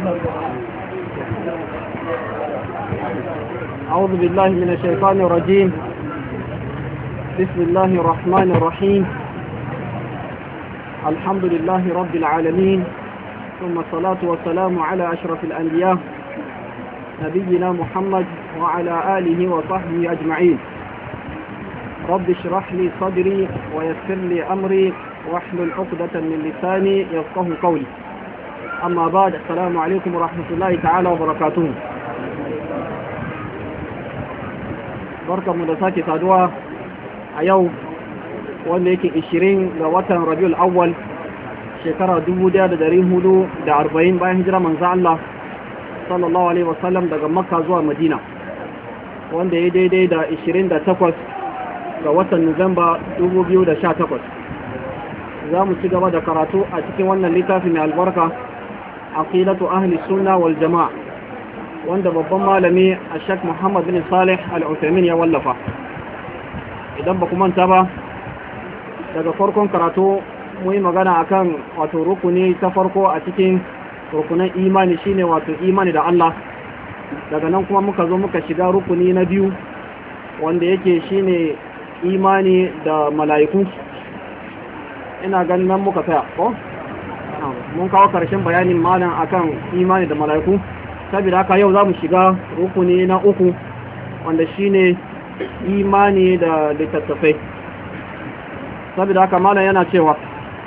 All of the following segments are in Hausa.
أعوذ بالله من الشيطان الرجيم. بسم الله الرحمن الرحيم. الحمد لله رب العالمين، ثم الصلاة والسلام على أشرف الأنبياء نبينا محمد وعلى آله وصحبه أجمعين. رب اشرح لي صدري ويسر لي أمري واحلل عقدة من لساني يفقه قولي. أما بعد، السلام عليكم ورحمة الله تعالى وبركاته. بركة مدساكي سادوا أيو wanda yake 20 ga watan Rabiul Awwal shekara 1440 bayan hijira manzo Allah sallallahu alaihi wasallam daga Makka zuwa Madina, wanda ya daidai da 28 ga watan Nuwamba 2018. za mu ci gaba da karatu a cikin wannan littafi mai albarka, aqidatu ahli sunna wal jamaa, wanda babban malami Sheikh Muhammad bin Salih Al-Uthaymeen ya wallafa. Idan ba ku manta ba, daga farkon karatu mu yi magana akan wato rukuni ta farko a cikin rukunan imani, shine wato imani da Allah. Daga nan kuma muka zo muka shiga rukuni na biyu, wanda yake shine imani da mala'iku. Ina ganin nan muka tsaya ko mun kawo karshen bayanin malam akan imani da mala'iku. Saboda haka yau zamu shiga rukuni na uku, wanda shine imani da littattafai. Saboda haka malam yana cewa,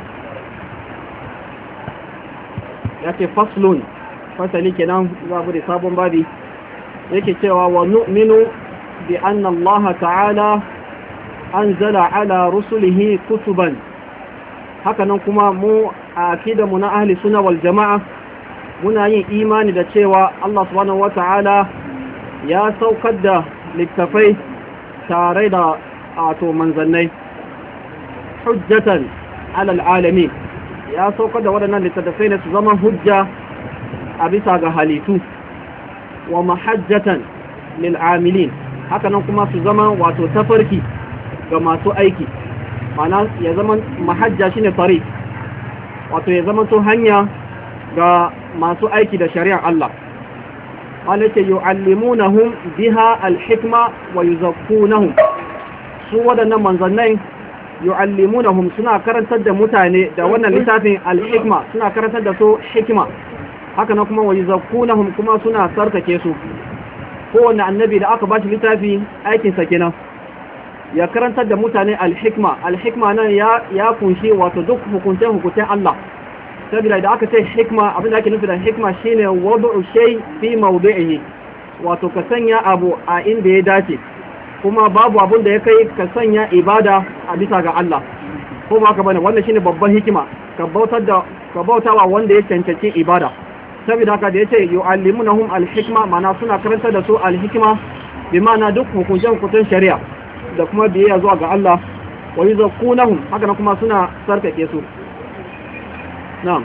yake faslun, fasali kenan za mu da sabon babi, yake cewa wa nu'minu bi anna Allah ta'ala anzala ala rusulihi kutuban. Haka nan kuma mu a akidamu na ahli sunna wal jama'a muna yin imani da cewa Allah subhanahu wata'ala ya saukar da littafai tare da ato manzannai, hujjatan alal alamin. Ya saukar da waɗannan littattafai ne su zama hujja a bisa ga halittu, wa mahajjatan lil amilin. Haka nan kuma su zama wato tafarki ga masu aiki. Mana ya zama mahajja shine tariq, wato ya zama to hanya ga masu aiki da shari'ar Allah. Alaka yu'allimunahum biha al-hikma wa yuzakkunahum. Su waɗannan manzannai yu'allimunahum suna karantar da mutane da wannan littafin al-hikma, suna karantar da su hikima. Haka nan kuma wa yuzakkunahum, kuma suna sarkake su. Kowanne annabi da aka bashi littafi aikin sa kenan, ya karantar da mutane al-hikma. Al-hikma nan ya kunshi wato duk hukuncen Allah. Saboda da aka ce hikma, abin da ake nufi da hikma shine wad'u shay fi mawdi'ihi, wato ka sanya abu a inda ya dace. Kuma babu abin da ya kai ka sanya ibada a bisa ga Allah, ko ba ka bane. Wannan shine babban hikima, ka bautawa wanda ya cancanci ibada. Saboda haka da yace yu'allimunahum al-hikma, mana suna karantar da su al-hikma, bi ma'ana duk hukuncen shari'a da kuma biyayya zuwa ga Allah. Wa yuzakkunahum, haka kuma suna sarkake su. Na'am.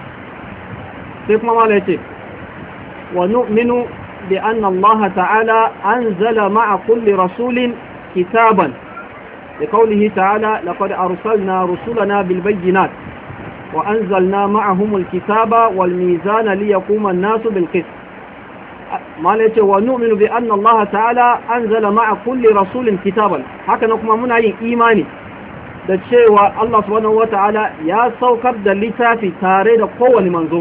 Sai kuma mala yace wa nu'minu bi anna Allah ta'ala anzala ma'a kulli rasulin kitaban, li qawlihi ta'ala laqad arsalna rusulana bil bayyinat wa anzalna ma'ahum al kitaba wal mizana liyaquma an-nasu bil qist. Mala yace wa nu'minu bi anna Allah ta'ala anzala ma'a kulli rasulin kitaban. Haka kuma muna yin imani da cewa Allah subhanahu wata'ala ya saukar da littafi tare da kowane manzo.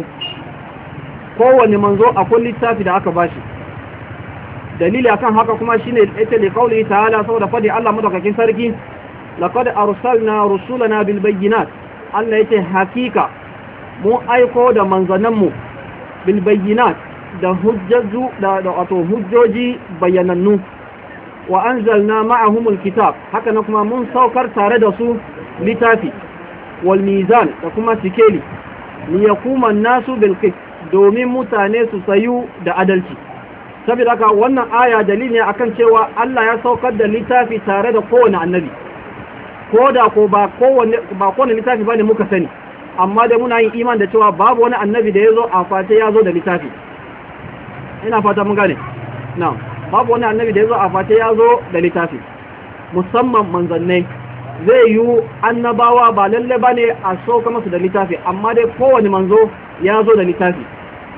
Kowane manzo akwai littafi da aka bashi. Dalili akan haka kuma shine ita li qawli ta'ala, saboda fadi Allah madaukakin sarki, laqad arsalna rusulana bil bayyinat. Allah yace hakika mu aiko da manzananmu bil bayyinat, da hujjaju da wato hujjoji bayanannu. Wa anzalna ma'ahumul kitab, haka na kuma mun saukar tare da su littafi, wal mizan, da kuma sikeli, li yakuma an-nasu bil qist, domin mutane su sayu da adalci. Saboda haka wannan aya dalili ne akan cewa Allah ya saukar da littafi tare da kowane annabi. Ko da ko ba kowane littafi bane muka sani, amma dai muna yin iman da cewa babu wani annabi da yazo a face yazo da littafi. Ina fata mun gane. Na'am. Babu wani annabi da ya zo a face ya zo da littafi, musamman manzannai. Zai yi annabawa ba lalle ba ne a sauka masu da littafi, amma dai kowane manzo ya zo da littafi.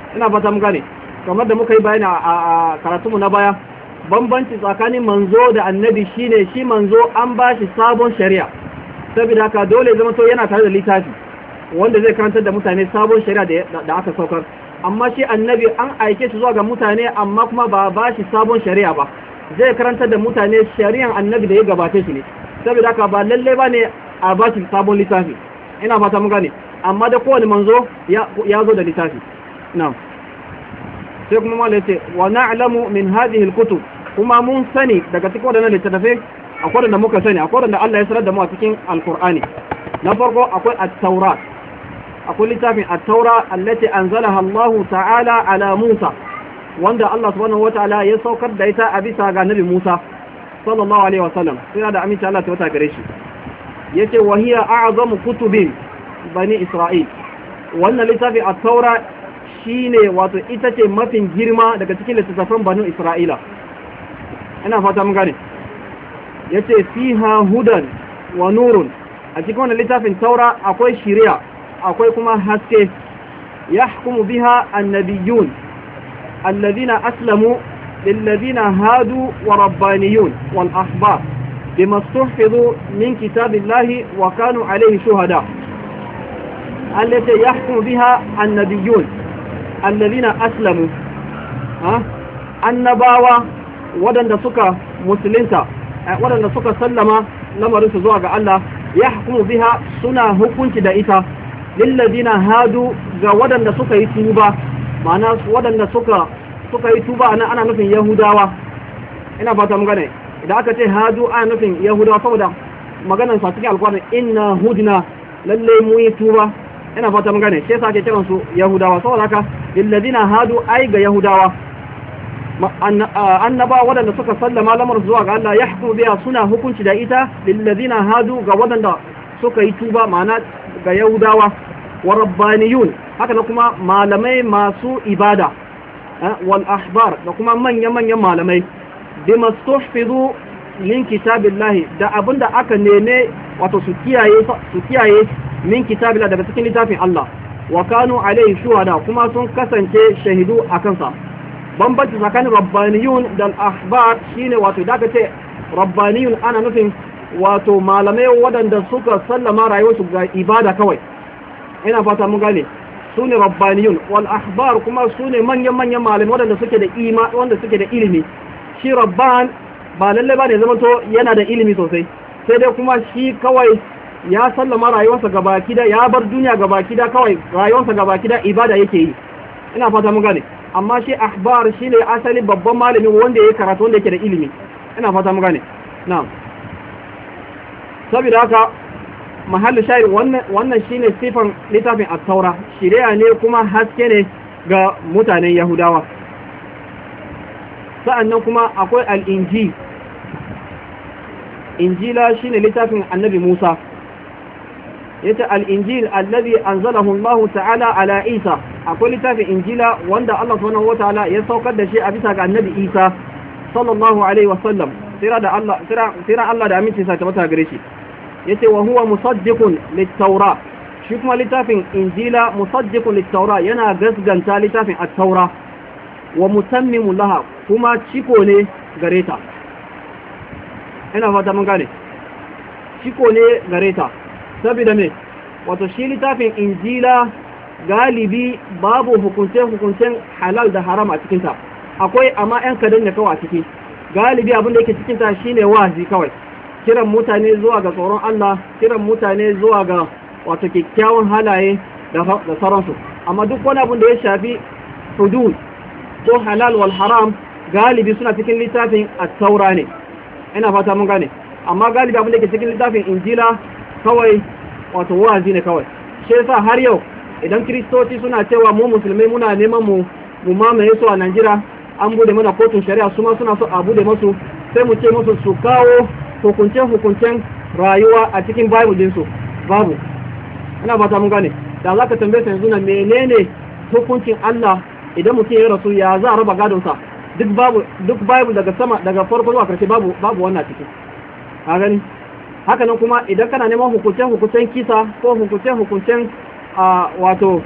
ina fata mun gane kamar da muka yi bayani a karatunmu na baya bambanci tsakanin manzo da annabi shine shi manzo an ba shi sabon shari'a saboda haka dole zama to yana tare da littafi wanda zai karantar da mutane sabon shari'a da aka saukar amma shi annabi an aike shi zuwa ga mutane amma kuma ba shi sabon shari'a ba zai karantar da mutane shari'an annabi da ya gabace shi ne saboda haka ba lalle ba ne a ba shi sabon littafi ina fata mun gane amma da kowane manzo ya zo da littafi na'am sai kuma malai ce wa na'lamu min hadhihi al-kutub kuma mun sani daga cikin wadannan littattafai akwai da muka sani akwai da Allah ya sanar da mu a cikin alqur'ani na farko akwai at-taurat akwai littafin at-taura allati anzalaha Allah ta'ala ala Musa wanda Allah subhanahu wataala ya saukar da ita a bisa ga Nabi Musa sallallahu alaihi wasallam sai da aminci Allah ta wata gare shi yace wa hiya a'zamu kutubin bani Isra'il wannan littafin at-taura shine wato ita ce mafin girma daga cikin littattafan banu Isra'ila ina fata mun gane yace fiha hudan wa nurun a cikin wannan littafin taura akwai shari'a akwai kuma haske yahkumu biha annabiyun alladhina aslamu lilladhina hadu wa rabbaniyun wal ahbar bima stuhfizu min kitabillahi wa kanu alayhi shuhada allati yahkumu biha annabiyun alladhina aslamu annabawa wadanda suka musulunta wadanda suka sallama lamarin su zuwa ga Allah yahkumu biha suna hukunci da ita lilladhina hadu ga wadanda suka yi tuba ma'ana wadanda suka yi tuba ana nufin yahudawa ina fata mun gane idan aka ce hadu ana nufin yahudawa saboda maganar sa cikin alƙur'ani inna hudna lalle mu yi tuba ina fata mun gane sai sake kiran su yahudawa saboda haka lilladhina hadu ai ga yahudawa annaba wadanda suka sallama lamar zuwa ga Allah yahkumu biha suna hukunci da ita lilladhina hadu ga wadanda suka yi tuba ma'ana ga yahudawa wa rabbaniyun haka da kuma malamai masu ibada wal ahbar da kuma manyan malamai bima stuhfizu min kitabillahi da abinda aka neme wato su kiyaye min kitabillahi daga cikin littafin Allah wa kanu alaihi shuhada kuma sun kasance shahidu akan sa bambanci tsakanin rabbaniyun da al-ahbar shine wato da aka ce rabbaniyun ana nufin wato malamai waɗanda suka sallama rayuwarsu ga ibada kawai ina fata mun gane su ne rabbaniyun wal ahbar kuma su ne manyan malamai waɗanda suke da wanda suke da ilimi shi rabban ba lalle ba ne zama to yana da ilimi sosai sai dai kuma shi kawai ya sallama rayuwarsa gabaki da ya bar duniya gabaki da kawai rayuwarsa gabaki da ibada yake yi ina fata mun gane amma shi ahbar shine asali babban malami wanda yake karatu wanda yake da ilimi ina fata mun gane na'am saboda haka mahallin shayar wannan shine sifan littafin at-taura shari'a ne kuma haske ne ga mutanen yahudawa sa'annan kuma akwai al-injil injila shine littafin annabi Musa yace al-injil alladhi anzalahu Allah ta'ala ala Isa akwai littafin injila wanda Allah subhanahu wataala ya saukar da shi a bisa ga annabi Isa sallallahu alaihi wasallam sira Allah da aminci sa ta mata gare shi yace wa huwa musaddiqun lit-taura shi kuma littafin injila musaddiqun lit-taura yana gasganta littafin at-taura wa mutammimu laha kuma ciko ne gare ta ina fata mun gane ciko ne gare ta saboda me wato shi littafin injila galibi babu hukuncen halal da haram a cikin ta akwai amma yan kadan ne kawai a ciki galibi abin da yake cikin ta shine wazi kawai kiran mutane zuwa ga tsoron Allah kiran mutane zuwa ga wato kyakkyawan halaye da sauransu amma duk wani abin da ya shafi hudud ko halal wal haram galibi suna cikin littafin at-taura ne ina fata mun gane amma galibi abin da ke cikin littafin injila kawai wato wazi ne kawai shi yasa har yau idan kristoci suna cewa mu musulmai muna neman mu mamaye su a Najeriya an bude mana kotun shari'a su ma suna so a bude musu sai mu ce musu su kawo hukuncen rayuwa a cikin bible din su babu ina fata mun gane da zaka tambaye su yanzu na menene hukuncin Allah idan mutum ya rasu ya za a raba gadon sa duk bible daga sama daga farko zuwa karshe babu wannan ciki ka gani haka nan kuma idan kana neman hukuncen kisa ko hukuncen wato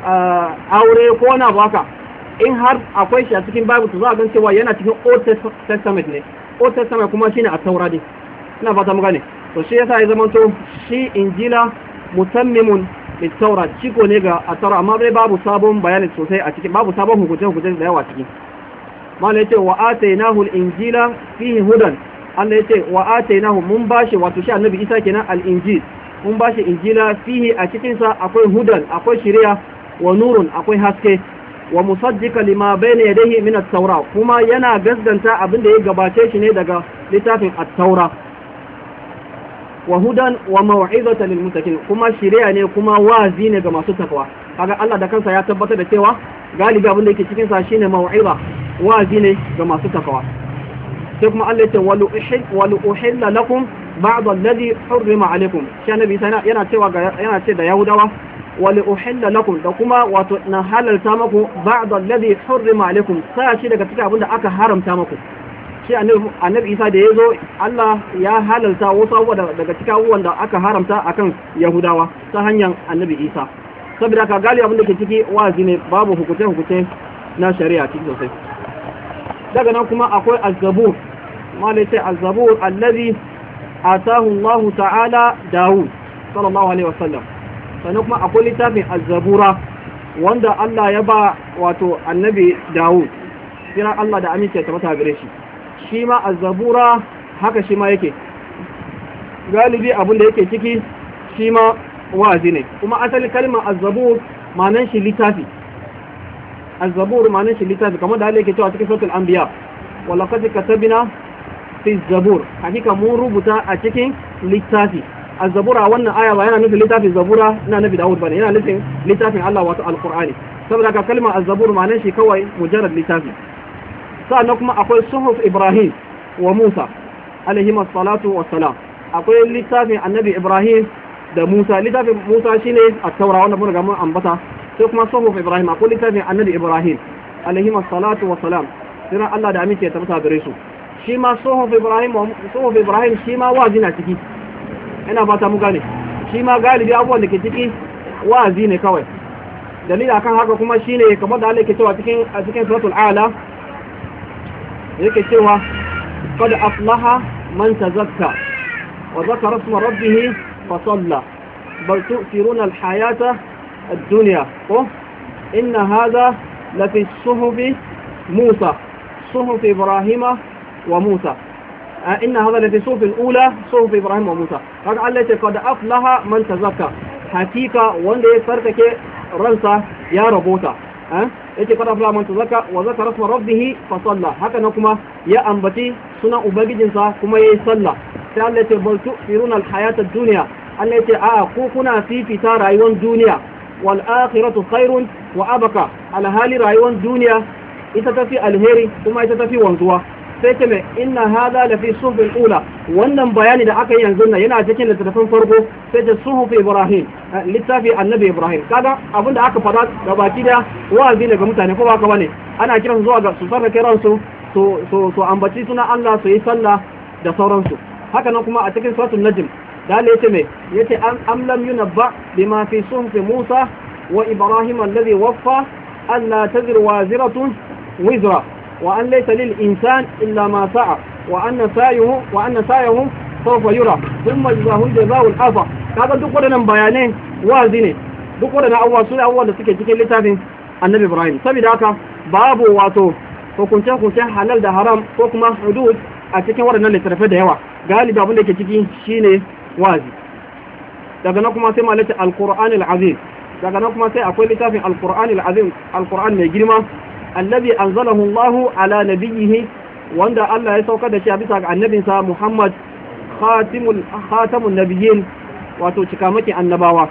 aure ko na baka in har akwai shi a cikin Bible to za a gan cewa yana cikin Old Testament ne. Old Testament kuma shine a Taura din. Ina fata mu gane. To shi yasa ya zama to shi Injila mutammimun lit-Taura, ciko ne ga Taura, amma dai babu sabon bayani sosai a cikin, babu sabon hukunce da yawa cikin. Malai yace wa atainahu al-injila fihi hudan. Allah yace wa atainahu, mun bashi, wato shi Annabi Isa kenan, al-injil, mun bashi injila fihi, a cikin sa akwai hudan, akwai shari'a, wa nurun, akwai haske, wa musaddiqan lima bayna yadayhi min at-taura, kuma yana gaskanta abin da ya gabace shi ne daga littafin at-taura, wa hudan wa mau'izatan lil muttaqin, kuma shari'a ne kuma wazi ne ga masu takwa. Kaga Allah da kansa ya tabbatar da cewa galibi abin da yake cikin sa shine mau'iza, wazi ne ga masu takwa. sai kuma Allah ya ce walu uhilla lakum ba'd alladhi hurrima alaykum. Shi Annabi yana ce da Yahudawa walu uhilla lakum, da kuma wato na halalta maku ba'd alladhi hurrima alaykum, sai shi daga cikin abinda aka haramta maku. Shi Annabi Isa da yazo Allah ya halalta wasu abubuwa daga cikin abubuwan da aka haramta akan Yahudawa ta hanyar Annabi Isa. Saboda ka gali abin da ke ciki wazi ne, babu hukunce na shari'a cikin sosai. Daga nan kuma akwai az-zabur, malai sai az-zabur allazi atahu Allah ta'ala Dawud sallallahu alaihi wasallam. Sannan kuma akwai littafin az-zabura wanda Allah ya ba wato Annabi Dawud, kira Allah da amince ta mata gare shi. Shi ma az-zabura haka shi ma yake galibi abin da yake ciki shi ma wazi ne. Kuma asali kalmar az-zabur ma'anar shi littafi, az-zabur ma'anar shi littafi, kamar da Allah yake cewa cikin suratul anbiya wa laqad katabna fi az-zabur, hakika mun rubuta a cikin littafi. Az-zabura wannan aya ba yana nufin littafin zabura ina nabi Dawud bane, yana nufin littafin Allah wato al-Qur'ani. Saboda ka kalmar az-zabur ma'anar shi kawai mujarrad littafi. Sannan kuma akwai suhuf Ibrahim wa Musa alaihi salatu wassalam, akwai littafin Annabi Ibrahim da Musa. Littafin Musa shine at-Taura wanda mun ga mun ambata, sai kuma suhuf Ibrahim akwai littafin Annabi Ibrahim alaihi salatu wassalam, sai Allah da amince ya tabbata gare su. Shi ma suhuf Ibrahim shi ma wazi na ciki, ina fata mu gane. Shi ma galibi abubuwan da ke ciki wazi ne kawai. Dalili akan haka kuma shine kamar da Allah yake cewa cikin suratul A'la, yake cewa qad aflaha man tazakka wa zakara isma rabbih fa salla bal tu'thiruna al-hayata ad-dunya inna hadha la fi suhufi Musa suhuf Ibrahima wa Musa inna hadha la fi suhuf al-ula suhuf Ibrahim wa Musa. kaga Allah ya ce qad aflaha man tazakka, hakika wanda ya sarkake ransa ya rabota. Yake kada fara man tazaka wa zakara isma rabbih fa salla, haka na kuma ya ambaci sunan ubangijinsa kuma yayi sallah. Sai Allah ya ce bal tu'thiruna al-hayata ad-dunya, Allah ya ce a ku kuna fifita rayuwar duniya, wal akhiratu khairun wa abqa, alhali rayuwar duniya ita tafi alheri kuma ita tafi wanzuwa. Sai ce mai inna hadha la fi suhufil ula, wannan bayani da aka yi yanzu nan yana cikin littafin farko. Sai ce suhuf Ibrahim, littafi Annabi Ibrahim. Kaga abin da aka fada ga baki da wa'azi ne ga mutane, ko ba ka bane, ana kiran zuwa ga su sarrafa ransu to ambaci suna Allah, su yi sallah da sauransu. Haka nan kuma a cikin suratul najm da Allah yace mai yace am lam yunabba bima fi suhuf Musa wa Ibrahim alladhi waffa alla tazir waziratun wizra wa an laysa lil insan illa ma sa'a wa anna sa'yahu sawfa yura thumma jazahu jazaa'u al-afa. Kaga duk wadannan bayanai wazi ne, duk wadannan abubuwa su ne abubuwan da suke cikin littafin Annabi Ibrahim. Saboda haka babu wato hukunce halal da haram ko kuma hudud a cikin wadannan littafai da yawa, galibi abin da ke ciki shine wazi. Daga nan kuma sai malaka al-Qur'an al-Azim, daga nan kuma sai akwai littafin al-Qur'an al-Azim, al-Qur'an mai girma, alladhi anzalahu Allahu ala nabiyhi, wanda Allah ya saukar da shi a bisa ga annabinsa Muhammad khatamun nabiyyin, wato cikamakin annabawa.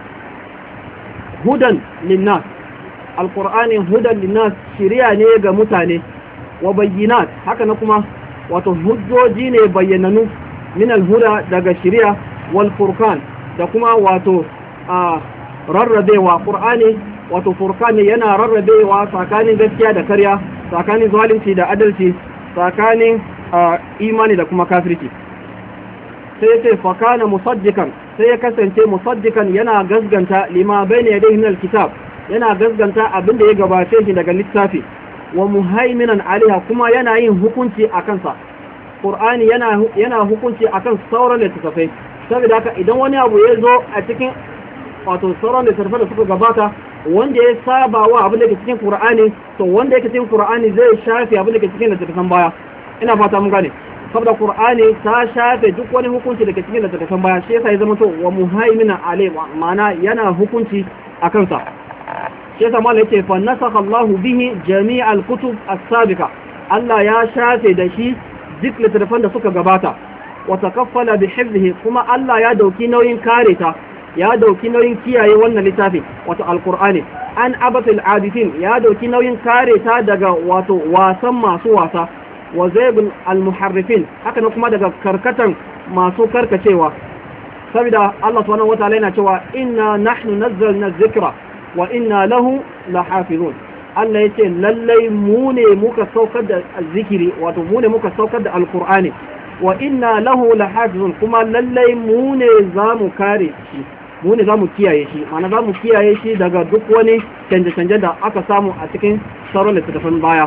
Hudan linnas, alqur'ani hudan linnas, shiriya ne ga mutane, wa bayyinat, haka na kuma wato hujjoji ne bayyananu, min alhuda daga shiriya, wal furqan, da kuma wato rarrabewa. Qur'ani wato furqan ne, yana rarrabewa tsakanin gaskiya da karya, tsakanin zalunci da adalci, tsakanin imani da kuma kafirci. Sai ce fakana musaddikan, sai ya kasance musaddikan yana gasganta lima bayna yadayhi min alkitab, yana gaskanta abin da ya gabace shi daga littafi wa muhaiminan alaiha kuma yana yin hukunci a kansa. Qur'ani yana hukunci akan sauran littattafai, saboda haka idan wani abu ya zo a cikin wato sauran littattafai da suka gabata wanda ya saba wa abin da ke cikin Qur'ani, to wanda yake cikin Qur'ani zai shafe abin da ke cikin littattafan baya. Ina fata mun gane, saboda Qur'ani ta shafe duk wani hukunci da ke cikin littattafan baya, shi yasa ya zama to wa muhaiminan alaihi, ma'ana yana hukunci a kansa. Shi yasa malai yake fa nasakha Allahu bihi jami'al kutub as-sabiqa, Allah ya shafe da shi duk littattafan da suka gabata. Wa takaffala bi hifzihi, kuma Allah ya dauki nauyin kare ta, ya dauki nauyin kiyaye wannan littafi wato alqur'ani. An abatil abidin, ya dauki nauyin kare ta daga wato wasan masu wasa. Wa zaybul almuharrifin, haka ne kuma daga karkatan masu karkacewa. Saboda Allah subhanahu wataala yana cewa inna nahnu nazzalna dhikra wa inna lahu lahafizun. Allah ya ce lallai mu ne muka saukar da zikiri, wato mu ne muka saukar da alkur'ani, wa inna lahu lahafizun, kuma lallai mu ne za mu kare shi, mu ne za mu kiyaye shi, ma'ana za mu kiyaye shi daga duk wani canje-canje da aka samu a cikin sauran littattafan baya.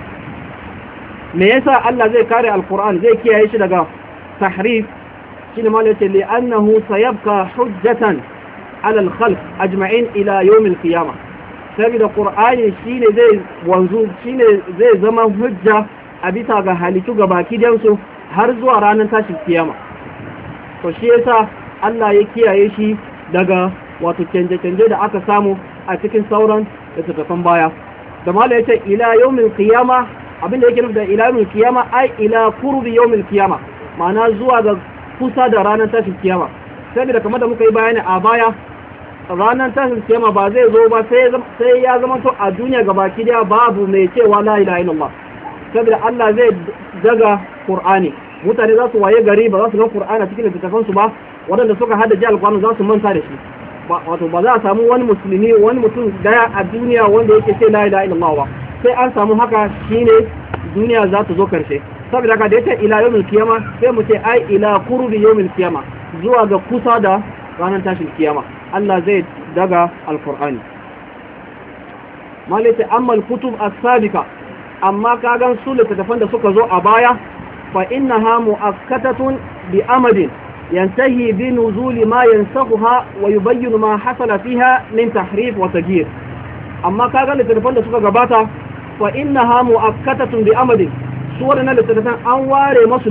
Me yasa Allah zai kare alkur'ani, zai kiyaye shi daga tahrif? Shine ma yace li annahu sayabqa hujjatan ala al-khalq ajma'in ila yawm al-qiyamah. Saboda Qur'ani shine zai wanzu, shine zai zama hujja a bisa ga halittu gabaki dansu har zuwa ranar tashin kiyama. To shi yasa Allah ya kiyaye shi daga wato canje-canje da aka samu a cikin sauran littattafan baya. Da mala yace ila yawmil qiyama, abinda yake nufi da ila yawmil qiyama ai ila qurbi yawmil qiyama, ma'ana zuwa ga kusa da ranar tashin kiyama. Saboda kamar da muka yi bayani a baya, ranar tashin kiyama ba zai zo ba sai ya zama to a duniya gabaki daya babu mai cewa la ilaha illallah. Saboda Allah zai daga Qur'ani, mutane za su waye gari ba za su ga Qur'ani cikin littattafan su ba, waɗanda suka haddace Al-Qur'ani za su manta da shi. Wato ba za a samu wani musulmi, wani mutum daya a duniya wanda yake ce la ilaha illallah ba. Sai an samu haka shine duniya za ta zo karshe. Saboda haka da yace ila yawmil kiyama, sai mu ce ai ila qurbi yawmil kiyama, zuwa ga kusa da ranar tashin kiyama Allah zai daga alkur'ani. Malaka amma kutub as-sabiqa, amma kagan su littattafan da suka zo a baya, fa innaha mu'akkatatun bi amadin yantahi bi nuzuli ma yansakhuha wa yubayyinu ma hasala fiha min tahrif wa taghyir. Amma kagan littattafan da suka gabata, fa innaha mu'akkatatun bi amadin, su wadannan littattafan an ware masu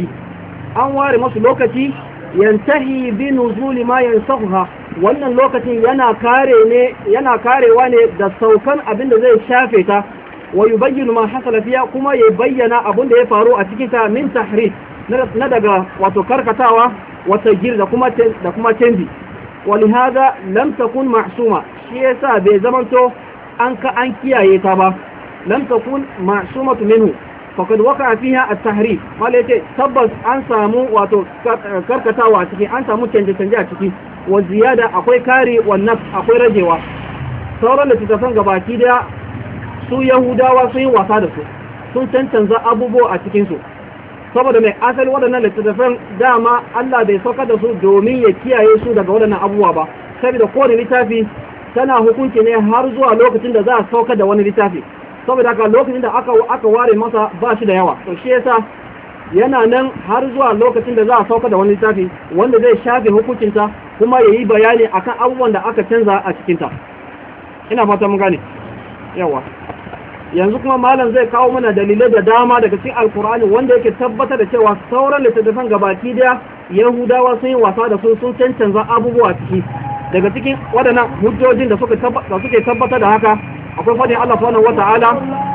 lokaci yantahi bi nuzuli ma yansakhuha, wannan lokacin yana karewa ne da saukan abin da zai shafe ta, wa yubayyinu ma hasala fiha, kuma ya bayyana abin da ya faru a cikin ta min tahrif, na daga wato karkatawa wa taghyir da kuma canji. wa lihada lam takun ma'suma, shi yasa bai zamanto an kiyaye ta ba, lam takun ma'sumatu minhu فقد وقع فيها التحريف. ما ليتي تبس an samu wato karkatawa a ciki, an samu canje-canje a ciki, wa ziyada akwai kari wa nafs akwai ragewa. Sauran littattafan gabaki daya su Yahudawa sun yi wasa da su, sun cancanza abubuwa a cikin su, saboda mai asali waɗannan littattafan dama Allah bai saukar da su domin ya kiyaye su daga waɗannan abubuwa ba, saboda kowane littafi tana hukunci ne har zuwa lokacin da za a saukar da wani littafi. Saboda haka lokacin da aka ware masa ba shi da yawa, to shi yasa yana nan har zuwa lokacin da za a sauka da wani littafi wanda zai shafe hukuncinta kuma ya yi bayani akan abubuwan da aka canza a cikinta. Ina fata mun gane yawa. Yanzu kuma malam zai kawo mana dalilai da dama daga cikin alkur'ani wanda yake tabbatar da cewa sauran littattafan gabaki daya Yahudawa sun yi wasa da su, sun cancanza abubuwa ciki. Daga cikin waɗannan hujjojin da suke tabbatar da haka akwai fadin Allah subhanahu wata'ala.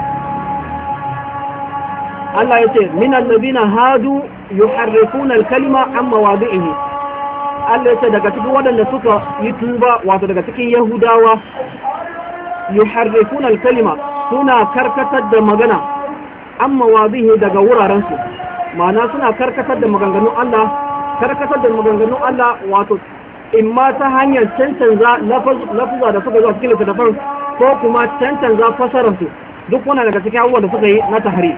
Allah yace minal ladina hadu yuharrifuna al-kalima an mawadi'ihi. Allah yace daga cikin wadanda suka yi tuba, wato daga cikin Yahudawa, yuharrifuna al-kalima, suna karkatar da magana an mawadi'ihi daga wuraren su, ma'ana suna karkatar da maganganun Allah, wato imma ta hanyar cancanza lafuza da suka zo cikin littattafan, ko kuma cancanza fasararsu, duk wannan daga cikin abubuwan da suka yi na tahari.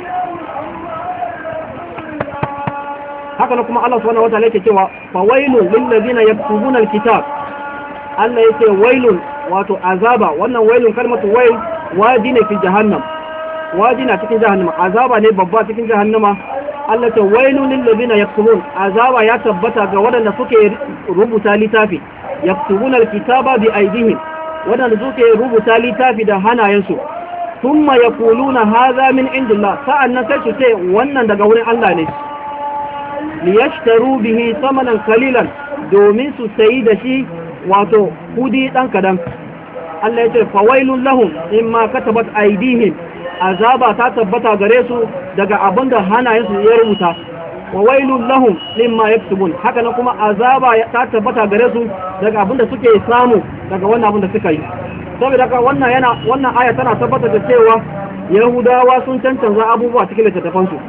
Haka na kuma Allah subhanahu wataala yake cewa fa wailun lil ladina yaktubuna alkitab, Allah yake wailun, wato azaba. Wannan wailun kalmatu wail wadi ne fi jahannam, wadi na cikin jahannama, azaba ne babba cikin jahannama. Allah ta wailun lil ladina yaktubun, azaba ya tabbata ga wadanda suke rubuta littafi, yaktubuna alkitaba bi aydihim, wadanda suke rubuta littafi da hanayensu. Thumma yaquluna hadha min indillah, sa'annan sai su ce wannan daga wurin Allah ne, liyashtaru bihi samanan qalilan, domin su sayi da shi wato kudi dan kadan. Allah ya ce fawailun lahum imma katabat aydihim, azaba ta tabbata gare su daga abinda hanayensu ya rubuta. Wa wailun lahum mimma yaktubun, haka nan kuma azaba ta tabbata gare su daga abinda suke samu daga wannan abinda suka yi. Saboda haka wannan aya tana tabbata da cewa Yahudawa sun cancanza abubuwa cikin littattafan su.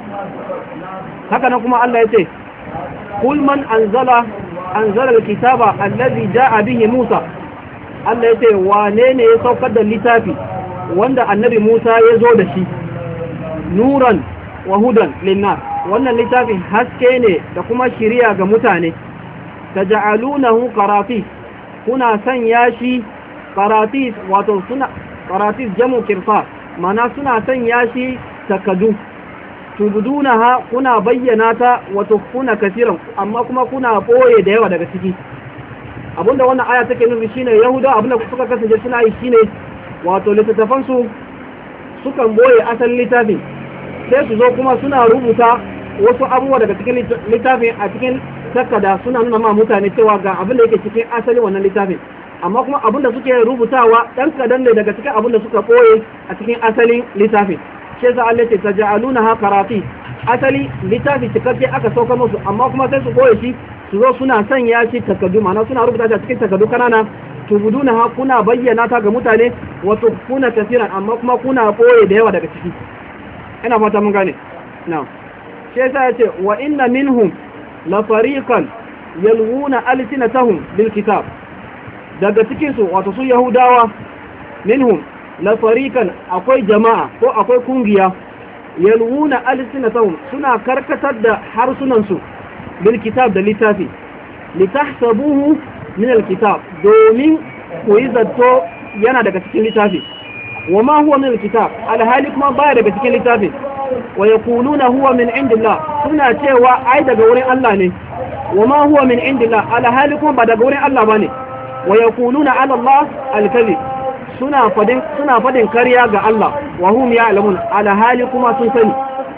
Haka nan kuma Allah ya ce kul man anzala alkitaba allazi jaa bihi Musa, Allah ya ce wane ne ya saukar da littafi wanda annabi Musa ya zo da shi, nuran wa hudan linnas, wannan littafin haske ne da kuma shiriya ga mutane. Taj'alunahu qaratis, kuna sanya shi qaratis, wato suna qaratis jamu kirfas, mana suna sanya shi takadu. Tubdunaha, kuna bayyana ta, wato kuna kasiran, amma kuma kuna boye da yawa daga ciki. Abinda wannan aya take nufi shine Yahudawa abinda suka kasance suna yi shine wato littattafan su sukan boye asalin littafin, sai su zo kuma suna rubuta wasu abubuwa daga cikin littafin a cikin takarda, suna nuna ma mutane cewa ga abin da yake cikin asalin wannan littafin, amma kuma abin da suke rubutawa dan kadan ne daga cikin abin da suka boye a cikin asalin littafin. Sai sa Allah ce taj'alunaha qarati, asali littafi cikakke aka sauka musu, amma kuma sai su boye shi, su zo suna sanya shi takaddu, ma'ana suna rubuta shi a cikin takaddu kanana. Tubudunaha, kuna bayyana ta ga mutane, wato kuna kasiran, amma kuma kuna boye da yawa daga ciki. Ina fata mun gane. Na'am. Sai sa yace wa inna minhum la fariqan yalwuna alsinatahum bil kitab, daga cikin su wato su Yahudawa, minhum la fariqan, akwai jama'a ko akwai kungiya, yalwuna alsinatahum, suna karkatar da harsunan su bil kitab da littafi, litahsabuhu min alkitab, domin ku yi zato yana daga cikin littafi. Wa ma huwa min alkitab, alhali kuma baya daga cikin littafi. Wa yaquluna huwa min indillah, suna cewa ai daga wurin Allah ne. Wa ma huwa min indillah, alhali kuma ba daga wurin Allah bane. Wa yaquluna ala Allah alkazib, suna fadin kariya ga Allah. Wa hum ya'lamun, alhali kuma sun sani.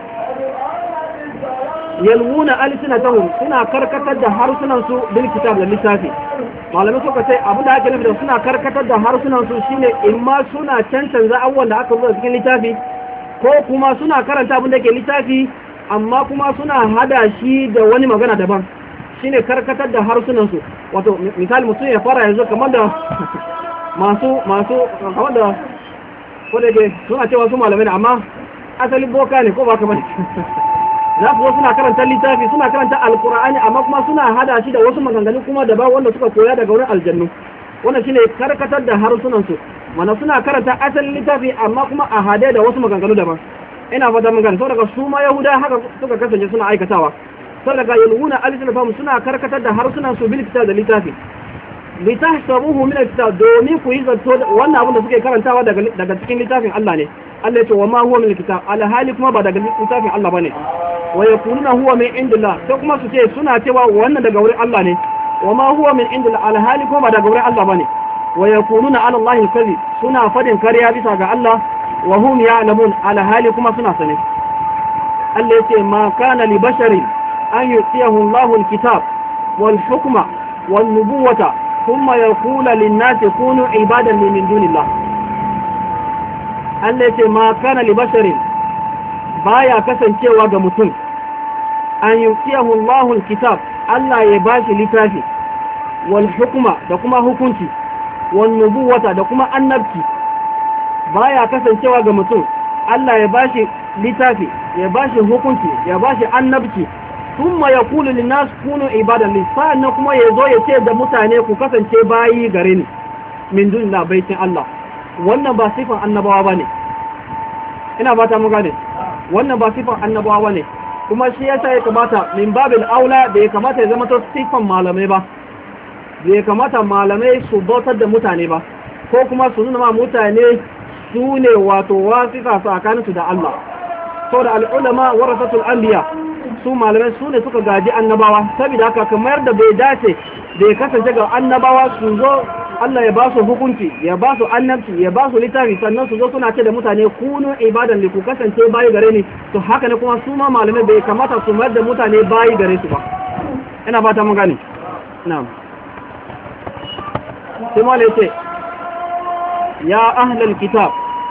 Yalwuna alsinatahum, suna karkatar da harsunan su bil kitab da littafi. Malamai suka ce abu da ake nufi da suna karkatar da harsunan su shine imma suna cancanza abubuwan da aka zo cikin littafi, ko kuma suna karanta abin da ke littafi amma kuma suna hada shi da wani magana daban, shine karkatar da harsunan su. Wato misali mutum ya fara yanzu kamar da masu kamar da ko da ke suna cewa su malamai ne amma asali boka ne ko ba kamar za ku suna karanta littafi, suna karanta alkur'ani, amma kuma suna hada shi da wasu maganganu kuma daban wanda suka koya daga wurin aljannu. Wannan shine karkatar da harsunan su, mana suna karanta asalin littafi amma kuma a hade da wasu maganganu daban. Ina fata mun gane, saboda su ma Yahuda haka suka kasance suna aikatawa. Saboda yalwuna alsinatahum, suna karkatar da harsunan su bil kitab da littafi, litahsabuhu min alkitab, domin ku yi zato wannan abin da suke karantawa daga cikin littafin Allah ne. Allah ya ce wa ma huwa min alkitab, alhali kuma ba daga littafin Allah bane. Wa yaquluna huwa min indillah, sai kuma su ce suna cewa wannan daga wurin Allah ne. Wa ma huwa min indillah, alhali kuma ba daga wurin Allah bane. Wa yaquluna ala Allah alkazib, suna fadin kariya bisa ga Allah. Wa hum ya'lamun, alhali kuma suna sane. Allah ya ce ma kana li basharin an yu'tiyahu Allahu alkitab wal hukma wan nubuwata thumma yaqulu lin-nasi kunu ibadan min dunillah. Allah ya ce ma kana li basharin, baya kasancewa ga mutum, an yu'tiyahu Allahu alkitab, Allah ya bashi littafi, wal hukma, da kuma hukunci, wan nubuwata, da kuma annabci. Baya kasancewa ga mutum, Allah ya bashi littafi, ya bashi hukunci, ya bashi annabci, thumma yaqulu lin-nas kunu ibadan li, sannan kuma yazo ya ce da mutane ku kasance bayi gare ni min dunillah, baitin Allah. Wannan ba sifan annabawa bane. Ina fata mun gane, wannan ba sifan annabawa bane, kuma shi yasa ya kamata min babil aula da ya kamata ya zama to sifan malamai ba, da ya kamata malamai su bautar da mutane ba. ko kuma su nuna ma mutane su ne wato wasita tsakaninsu da Allah. Saboda al'ulama warasatul anbiya, su malamai su ne suka gaji annabawa, saboda haka kamar da bai dace da ya kasance ga annabawa su zo Allah ya ba su hukunci, ya ba su annabci, ya ba su littafi, sannan su zo suna ce da mutane kunu ibadan li ku kasance bayi gare ni, to haka ne kuma su ma malamai bai kamata su mayar da mutane bayi gare su ba. Ina fata mun gane. Na'am. Sai malai ce ya ahlal kitab,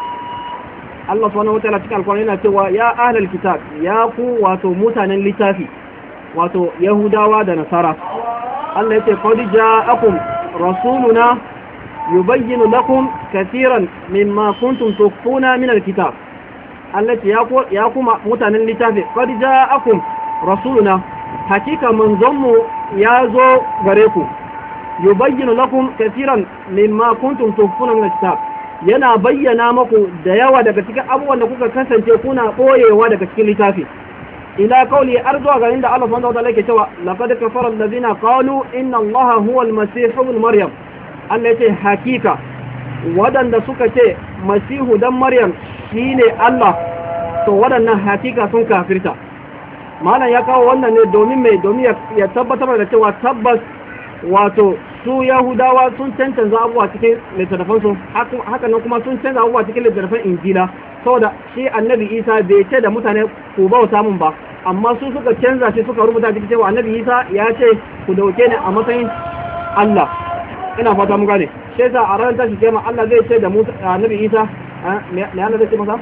Allah subhanahu wataala cikin alƙur'ani yana cewa ya ahlal kitab, ya ku wato mutanen littafi, wato Yahudawa da Nasara. Allah yace qad ja'akum rasuluna yubayyinu lakum katiran mimma kuntum tukhfuna min alkitab. Allah ya ku mutanen littafi, qad ja'akum rasuluna, hakika manzonmu ya zo gare ku, yubayyinu lakum katiran mimma kuntum tukhfuna min alkitab, yana bayyana maku da yawa daga cikin abubuwan da kuka kasance kuna boyewa daga cikin littafi. Ila kauli arzuwa ga inda Allah subhanahu wa ta'ala yake cewa laqad kafara alladhina qalu inna Allaha huwa al-masih ibn Maryam. Allah yace hakika wadanda suka ce Masihu dan Maryam shine Allah, to wadannan hakika sun kafirta. Malam ya kawo wannan ne domin ya tabbatar da cewa tabbas wato su Yahudawa sun cancanza abubuwa cikin littattafansu, haka nan kuma sun canza abubuwa cikin littattafan Injila, saboda shi annabi Isa bai ce da mutane ku bauta mun ba, amma su suka canza shi suka rubuta cikin cewa annabi Isa ya ce ku dauke ni a matsayin Allah. Ina fata mun gane. Sai sa a ranar tashi kiyama Allah zai ce da annabi Isa me Allah zai ce masa?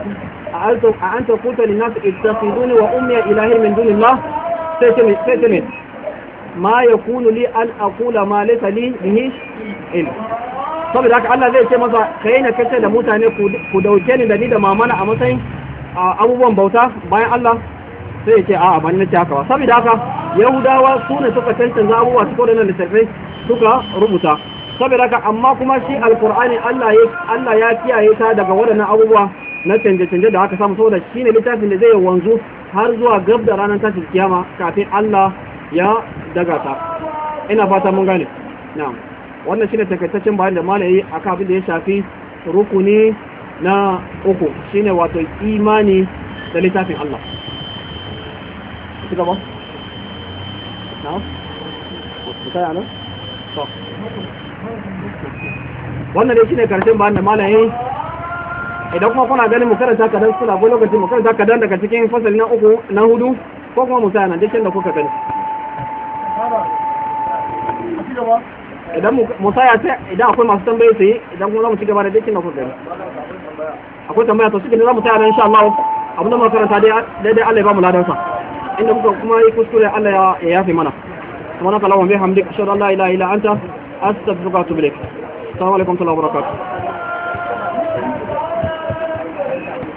a anta qulta lin nas ittakhiduni wa ummi ilahin min dunillah, sai ce ne ma yakunu li an aqula ma laysa li bihi ilm. Saboda haka Allah zai ce masa kai ne kace da mutane ku dauke ni da ni da mamana a matsayin abubuwan bauta bayan Allah, sai ya ce a'a ban nace haka ba. Saboda haka Yahudawa su ne suka cancanza abubuwa su kodana littattafai suka rubuta. Saboda haka amma kuma shi alqur'ani Allah ya kiyaye ta daga waɗannan abubuwa na canje-canje da aka samu, saboda shine littafin da zai wanzu har zuwa gab da ranar tashin kiyama kafin Allah ya daga ta. Ina fata mun gane. Na'am. Wannan shine takaitaccen bayani da malai akan abin da ya shafi rukuni na uku, shine wato imani da littafin Allah. Kika ba? Na'am. Mutaya nan? To. Wannan dai shine karshen bayani da malai. Idan kuma kuna ganin mu karanta kadan suna go lokacin mu karanta kadan daga cikin fasali na uku na hudu, ko kuma mu tsaya nan dukkan da kuka gani. Idan mu tsaya sai idan akwai masu tambaye su yi, idan kuma za mu ci gaba da dukkan da kuka gani. Akwai tambaya to suke ne za mu tsaya nan insha Allah. Abin da mu karanta dai Allah ya ba mu ladansa. Inda muka kuma yi kuskure Allah ya yafe mana. Subhanaka Allahumma bihamdika ashhadu an la ilaha illa anta astaghfiruka wa atubu ilaik. Assalamu alaikum wa rahmatullahi wa barakatuh.